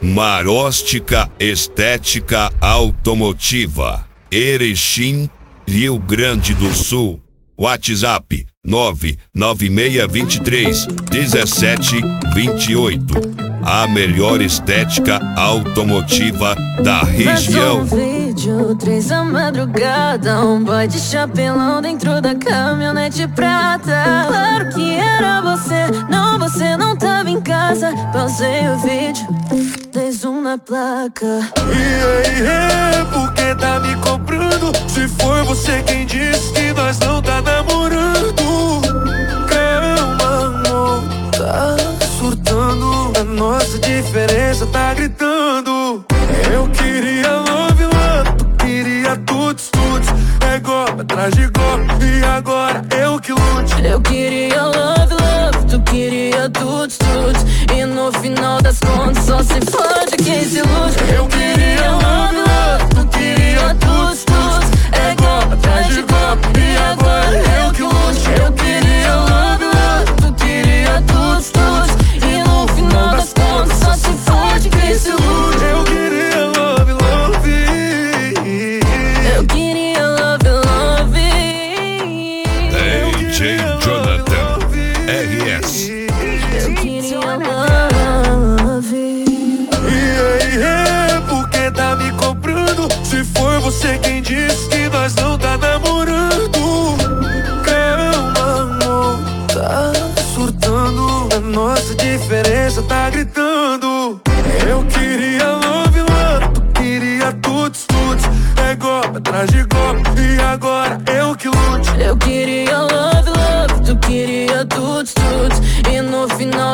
Maróstica Estética Automotiva, Erechim, Rio Grande do Sul. WhatsApp 996231728. A melhor estética automotiva da região. Um vídeo, 3 da madrugada, um boy de chapelão dentro da caminhonete prata. Claro que era você não tava em casa. Pausei o vídeo, 3-1 na placa. Por que tá me cobrando? Se foi você quem disse que nós não tá namorando. Calma, amor, tá surtando. A nossa diferença tá gritando. Eu queria love, tu queria tuts. É golpe atrás de golpe, e agora eu que lute. Eu queria love, tu queria tuts. E no final das contas só se fode quem se ilude. Eu queria love, tu queria tuts. É golpe atrás de golpe, e agora eu que lute. Eu queria love, tu queria tuts. E no final das contas só se fode quem se ilude. Eu queria love. Eu queria love. DJ Jonathan RS. Eu queria love. Por que tá me cobrando? Se foi você quem disse que nós não tá namorando. Calma, amor, tá surtando. A nossa diferença tá gritando. Eu queria love, tu queria tuts. É golpe atrás de golpe, e agora eu que lute. Eu queria love, tu queria tuts. E no final